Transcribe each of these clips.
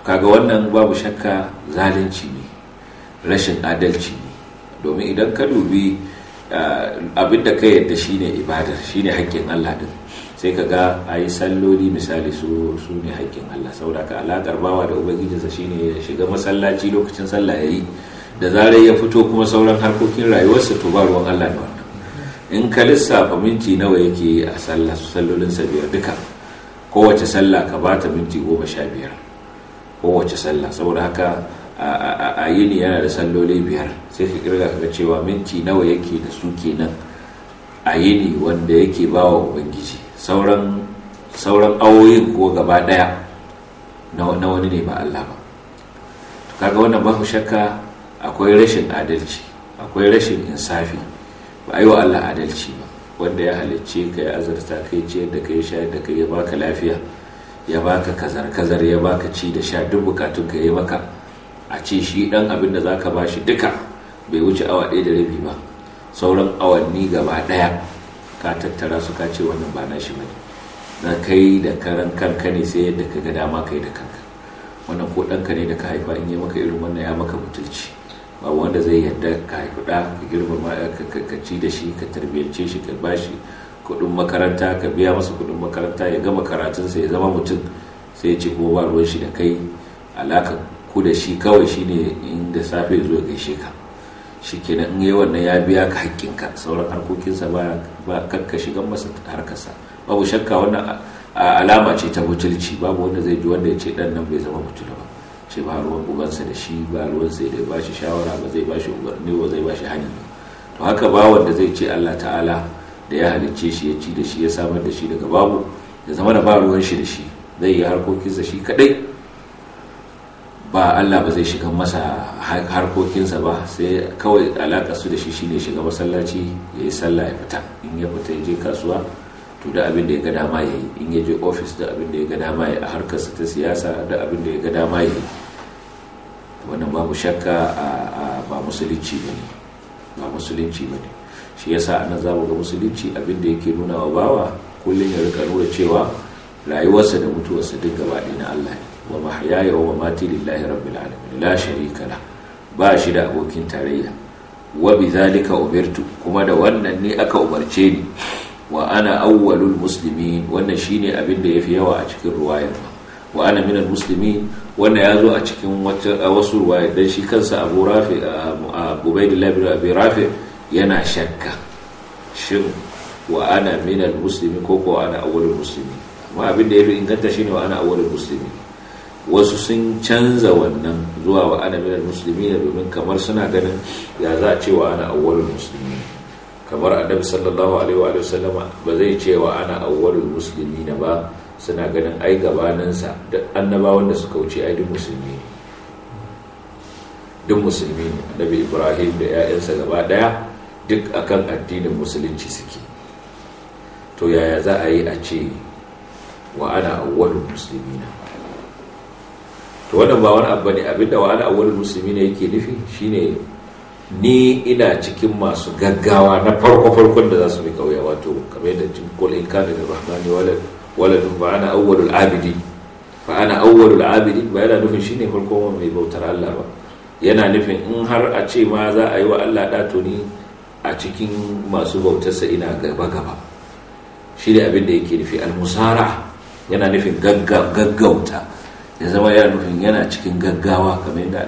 kaga wannan babu shakka zalunci ne, rashin adalci ne. Domin idan ka dubi abinda ka yadda shine ibadar, shine haƙƙin Allah din, sai ka ga a yi salloli misali su ne haƙƙin Allah. Saboda ka alaƙar bawa da ubangijinsa shine ya shiga masallaci lokacin sallah ya yi, da zarar ya fito kuma sauran harkokin rayuwarsa to ba ruwan Allah da wannan. In ka lissafa minti nawa yake a sallolinsa biyar duka, kowace sallah ka ba ta minti 15 kowace sallah. Saboda haka a yini yana da salloli 5, sai ka kirga ka cewa minti nawa yake da su kenan a yini wanda yake bawa ubangiji. Sauran awoyin ko gaba daya na wani ne ba Allah ba. To kaga wannan babu shakka akwai rashin adalci, akwai rashin insafi, ba a yi wa Allah adalci ba. Wanda ya halicce ka, ya azarta kai, ciyar da kai, shayar da kai, ya baka lafiya, ya baka kazar ya baka ci da sha, duk bukatun ka yi maka, a ce shi dan abin da zaka bashi duka bai wuce awa 1 da rabi ba, sauran awanni gaba daya ka tattara su ka ce wannan ba nashi bane, na kai da karan kanka ne, sai yadda ka ga dama kai da kanka. Wannan ko ɗanka ne da ka haifa, in yi maka irin wannan ya maka butulci. Babu wanda zai yarda ka haifi ɗa, ka girmama, ka ci da shi, ka tarbiyyance shi, ka bashi kuɗin makaranta, ka biya masa kuɗin makaranta, ya gama karatunsa ya zama mutum, sai ya ce kuma ba ruwan shi da kai. Alaka ku da shi kawai shine in da safe zo ya gaishe ka, shi kenan in yi wannan ya biya ka haƙƙinka, sauran harkokinsa ba kakka shigan masa harkarsa. Babu shakka wannan alama ce ta butulci. Babu wanda zai ji wanda ya ce ɗan nan bai zama butula ba, ce ba ruwan ubansa da shi, ba ruwan sai da ba shi shawara, ba zai ba shi umarni, ba zai ba shi hani ba. To haka ba wanda zai ce Allah ta'ala da ya halicce shi, ya ci da shi, ya samar da shi daga babu, ya zama da ba ruwan shi da shi, zai yi harkokinsa shi kadai, ba Allah ba zai shiga masa harkokinsa ba, sai kawai alaƙa su da shi shine shiga masallaci ya yi sallah ya fita, in ya fita ya je kasuwa to da abin da ya ga dama ya yi, in ya je ofis da abin da ya ga dama ya yi, a harkarsa ta siyasa da abin da ya ga dama ya yi. Wannan babu shakka ba musulunci ba ne, ba musulunci ba ne. Shi yasa anan zamu ga musulunci abin da yake nuna wa bawa kullum ya rika nuna cewa rayuwarsa da mutuwarsa duk gaba ɗaya na Allah ne. Wa mahyaya wa mamati lillahi rabbil alamin la sharika la, ba shi da abokin tarayya. Wa bidhalika umirtu, kuma da wannan ne aka umarce ni. Wa ana awwalul muslimin, wannan shine abin da yafi yawa a cikin ruwayar. Wa ana minal muslimin, wannan yazo a cikin wasu ruwayar, dan shi kansa Abu Rafi, Ubaydullah ibn Abi Rafi yana shakka shin wa ana minal muslimin ko ana awwalul muslimin. Amma abin da yafi inganta shine wa ana awwalul muslimin. Wasu sun canza wannan zuwa wa ana minal muslimin domin kamar suna ganin ya za a ce wa ana awwalul muslimin, kamar annabi sallallahu alaihi wa sallama ba zai ce wa ana awwalul muslimin ba, suna ganin ai gabaninsa da annabawan da suka wuce ai duk musulmi ne, duk musulmi ne. Annabi Ibrahim da 'ya'yansa gaba daya duk akan addinin musulunci suke. To yaya za a yi a ce wa ana awwalul muslimin? To wannan ba wani abu ne. Abinda wa ana awwalul muslimin yake nufi shine ni ina cikin masu gaggawa na farkon da za su bi kauya, wato kamar yadda cikin kul in kana lirrahmani waladun fa ana awwalul abidin, fa ana awwalul abidin ba yana nufin shine farkon mai bautar Allah ba. Yana nufin in har a ce ma za a yi wa Allah da, to ni a cikin masu bautarsa ina gaba shi ne abin da yake nufi. Al-musara yana nufin gaggauta, ya zama yana nufin yana cikin gaggawa, kamar yadda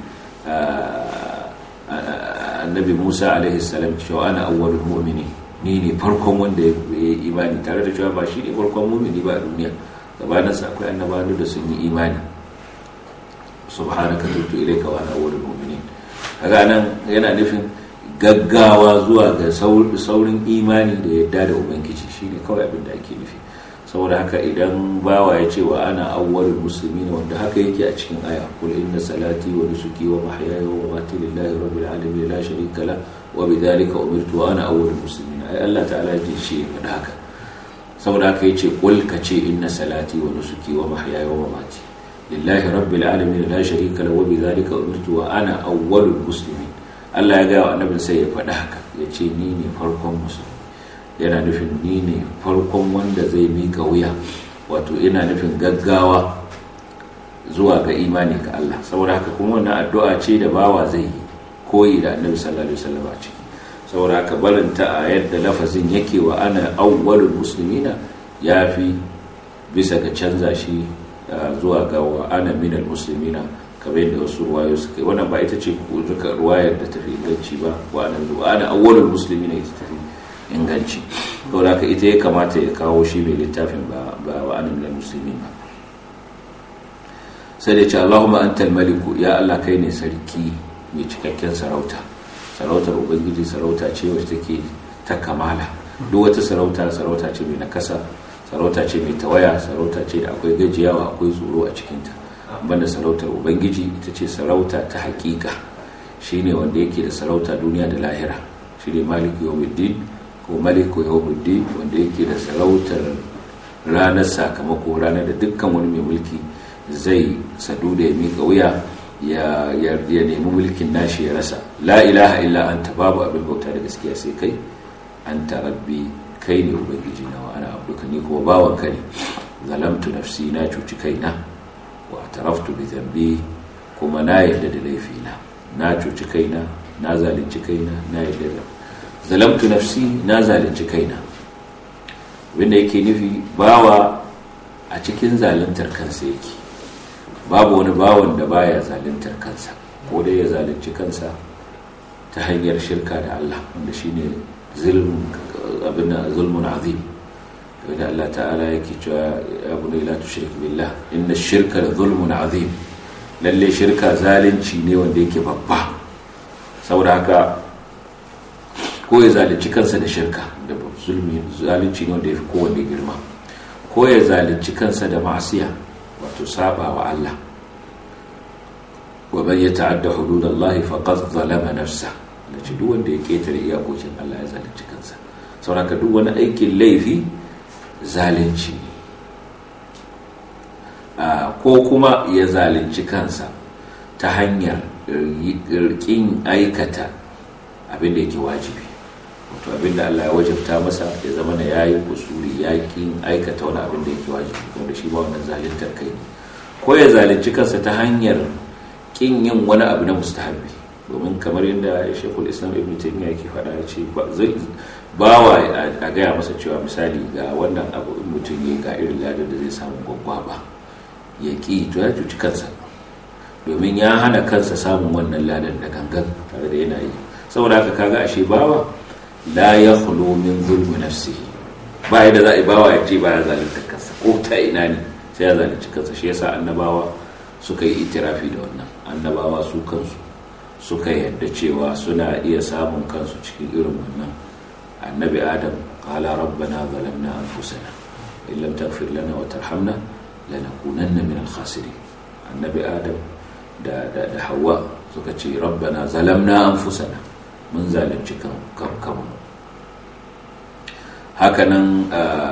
annabi Musa alaihi salam cewa ana awwalul mu'minin, ni ne farkon wanda ya yi imani, tare da cewa ba shi ne farkon mu'mini ba a duniya, gabaninsa akwai annabawa da sun yi imani. Subhanaka tubtu ilayka wa ana awwalul mu'minin. Kaga nan yana nufin gaggawa zuwa ga saurin imani da yadda da ubangiji, shine kawai abin da ake nufi. Saboda haka idan bawa ya ce wa ana awwalul muslimin, wanda haka yake a cikin aya, kul inna salati wa nusuki wa mahyaya wa mamati lillahi rabbil alamin la sharika la wa bidhalika umirtu wa ana awwalul muslimin. Ai Allah ta'ala ya ce faɗa haka. Saboda haka yace kul ka ce inna salati wa nusuki wa mahyaya wa mamati lillahi rabbil alamin la sharika la wa bidhalika umirtu wa ana awwalul muslimin. Allah ya ga wa annabi sai ya faɗa haka, ya ce ni ne farkon musulmi. Yana nufin ni ne farkon wanda zai mika wuya, wato yana nufin gaggawa zuwa ga imani ga Allah. Saboda haka kuma wannan addu'a ce da bawa zai yi koyi da Annabi sallallahu alaihi wasallam a ciki. Saboda haka barinta a yadda lafazin yake wa ana awwalul muslimina yafi bisa ga canza shi zuwa ga wa ana minal muslimina kamar yadda wasu ruwayo suka yi. Wannan ba ita ce duka ruwayar da tafi inganci ba, wa ana awwalul muslimina ita tafi inganci. Saboda haka ita ya kamata ya kawo shi mai littafin ba wa ana minal muslimin ba. Sai da ce Allahumma antal maliku, ya Allah kai ne sarki mai cikakken sarauta. Sarautar ubangiji sarauta ce wacce take ta kamala. Duk wata sarauta ce mai nakasa, sarauta ce mai tawaya, sarauta ce da akwai gajiyawa, akwai tsoro a cikinta. Banda sarautar ubangiji ita ce sarauta ta hakika, shine wanda yake da sarauta duniya da lahira, shine maliku yawmiddin ko maliku yawmiddin, wanda yake da sarautar ranar sakamako, ranar da dukkan wani mai mulki zai sadu da ya miƙa wuya ya nemi mulkin nashi ya rasa. La ilaha illa anta, babu abin bauta da gaskiya sai kai, anta rabbi, kai ne ubangiji na, wa ana abduka, ni kuma bawanka ne. Zalamtu nafsi, na cuci kaina, wa taraftu bi dhanbi, kuma na yarda da laifina. Na cuci kaina, na zalunci kaina, na yarda da zalamtu nafsi, na zalunci kaina. Wanda yake nufi bawa a cikin zaluntar kansa yake. Babu wani bawan da baya zaluntar kansa, ko dai ya zalunci kansa ta hanyar shirka da Allah, wanda shine zulmun azim. Da Allah ta'ala yake cewa ya bunayya la tushrik billah inna ash-shirka la zulmun azim. Lalle shirka zalunci ne wanda yake babba. Saboda haka ko ya zalunci kansa da shirka da zulmi, zalunci ne wanda yafi kowanne girma. Ko ya zalunci kansa da ma'asiya, wato saba wa Allah. wa man yata'adda hududallahi faqad zalama nafsa, dace duk wanda ya ketare iyakokin Allah ya zalunci kansa. Saboda duk wani aikin laifi zalunci ko kuma ya zalunci kansa ta hanyar kin aikata abin da yake wajibi, wato abin da Allah ya wajabta masa ya zama na yayi kusuri, ya kin aikata wani abin da yake wajibi, wanda shi ba wannan zaluntar kai ne. Ko ya zalunci kansa ta hanyar kin yin wani abu na mustahabbi, domin kamar yadda Sheikhul Islam Ibn Taymiyyah yake faɗa, ya ce bawa a gaya masa cewa misali ga wannan abu in mutum ya ga irin ladar da zai samu gwaggwaba, ya ƙi, to ya cuci kansa, domin ya hana kansa samun wannan ladar da gangan tare da yana yi. Saboda haka kaga ashe bawa la yakhlu min zulmi nafsihi, ba yadda za a yi bawa ya ce ba ya zalunta kansa ko ta ina ne sai ya zalunci kansa. Shi yasa annabawa suka yi itirafi da wannan. Annabawa su kansu suka yarda cewa suna iya samun kansu cikin irin wannan. Annabi Adam qala rabbana zalamna anfusana in lam taghfir lana wa tarhamna lanakunanna min al-khasirin. Annabi Adam da Hawwa suka ce rabbana zalamna anfusana, mun zalunci kanmu. Hakanan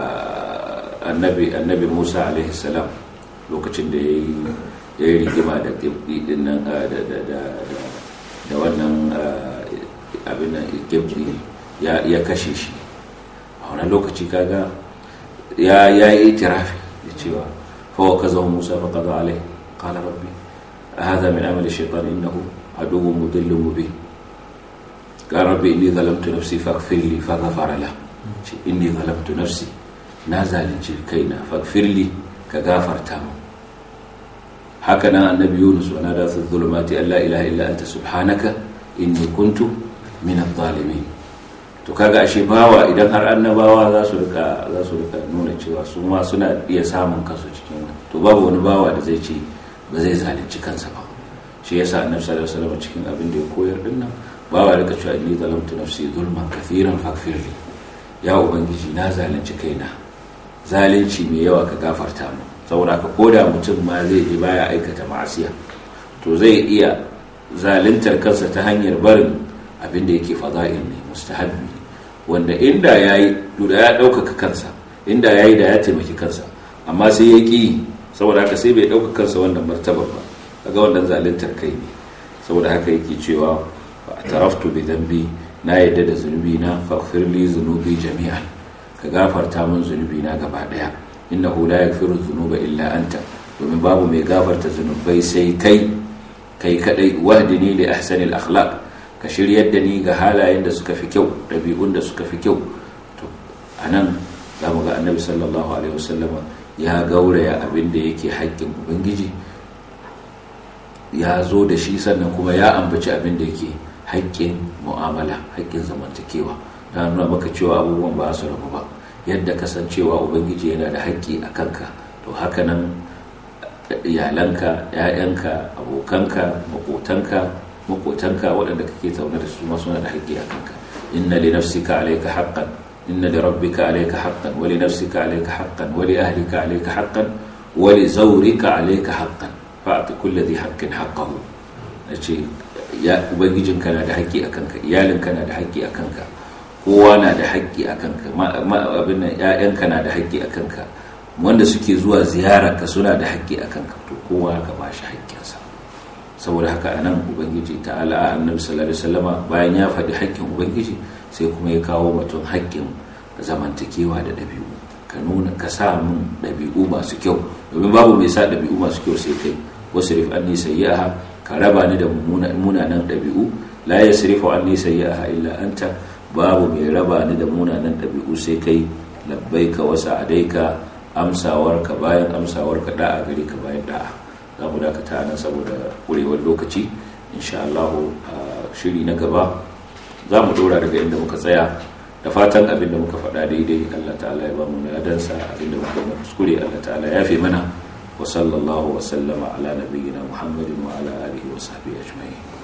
annabi Musa alaihi salam lokacin da yayi rigima da kibbi din nan da wannan abin nan kibbi ya kashe shi, a wannan lokaci kaga ya yi itirafi da cewa fa wakazahu Musa fa qada alaihi qala rabbi hadha min amali shaytan innahu aduwwun mudillun mubin qala rabbi inni zalamtu nafsi faghfir li faghfara lahu, inni zalamtu nafsi, na zalunci kaina, faghfir li, ka gafarta mu. Haka nan annabi Yunus wa nada fi dhulumati alla ilaha illa anta subhanaka inni kuntu min adh-dhalimin. To kaga ashe bawa idan har annabawa za su rika nuna cewa su ma suna iya samun kansu cikin wani, to babu wani bawa da zai ce ba zai zalunci kansa ba. Shi yasa annabi sallallahu alaihi wasallam cikin abin da ya koyar dinnan, bawa rika cewa inni zalamtu nafsi zulman kathiran faghfir li, ya ubangiji na zalunci kaina zalunci mai yawa ka gafarta mu. Saboda ka koda mutum ma zai ji baya aikata ma'asiya, to zai iya zaluntar kansa ta hanyar barin abin da yake fada'il ne, mustahabbi, wanda inda yayi da ya ɗaukaka kansa, inda yayi da ya taimaki kansa, amma sai ya ƙi. Saboda haka sai bai ɗaukaka kansa wannan martaba ba, kaga wannan zaluntar kai ne. Saboda haka yake cewa taraftu bi dhanbi, na yadda da zunubi na, faghfir li dhunubi jami'an, ka gafarta min zunubi na gaba daya, innahu la yaghfiru dhunuba illa anta, domin babu mai gafarta zunubai sai kai kadai. wahdini li ahsanil akhlaq, ka shiryar da ni ga halayen da suka fi kyau, dabi'un da suka fi kyau. to anan zamu ga annabi sallallahu alaihi wasallam ya gauraya abin da yake haƙƙin ubangiji ya zo da shi, sannan kuma ya ambaci abin da yake haƙƙin mu'amala, haƙƙin zamantakewa. ta nuna maka cewa abubuwan ba su rabu ba. yadda kasancewa ubangiji yana da haƙƙi a kanka, to haka nan iyalanka, 'ya'yanka, abokanka, makotanka waɗanda kake zaune da su ma suna da haƙƙi a kanka. inna li nafsika alayka haqqan, inna li rabbika alayka haqqan, wa li nafsika alayka haqqan, wa li ahlika alayka haqqan, wa li zawrika alayka haqqan, fa'ti kulli dhi haqqin haqqahu. nace ya ubangijinka na da haƙƙi a kanka, iyalinka na da haƙƙi a kanka, kowa na da haƙƙi a kanka, abin nan ƴaƴanka na da haƙƙi a kanka, wanda suke zuwa ziyararka suna da haƙƙi a kanka, to kowa ka ba shi haƙƙinsa. saboda haka anan ubangiji ta'ala annabi sallallahu alaihi wasallama bayan ya faɗi haƙƙin ubangiji sai kuma ya kawo mutum haƙƙin zamantakewa da ɗabi'u. ka nuna ka sa mun ɗabi'u masu kyau, domin babu mai sa ɗabi'u masu kyau sai kai. wasrif anni sayyi'aha, ka raba ni da munanan ɗabi'u. la yasrifu anni sayyi'aha illa anta, babu mai raba ni da munanan ɗabi'u sai kai. labbaika wa sa'adaika, amsawarka bayan amsawarka, da'a gare ka bayan da'a. za mu dakata nan saboda kurewar lokaci. insha Allah shiri na gaba za mu dora daga inda muka tsaya, da fatan abin da muka faɗa daidai Allah ta'ala ya ba mu ladansa, abin da muka kuskure Allah ta'ala ya fi mana. wa sallallahu wa sallama ala nabiyyina Muhammadin wa ala alihi wa sahbihi ajma'in.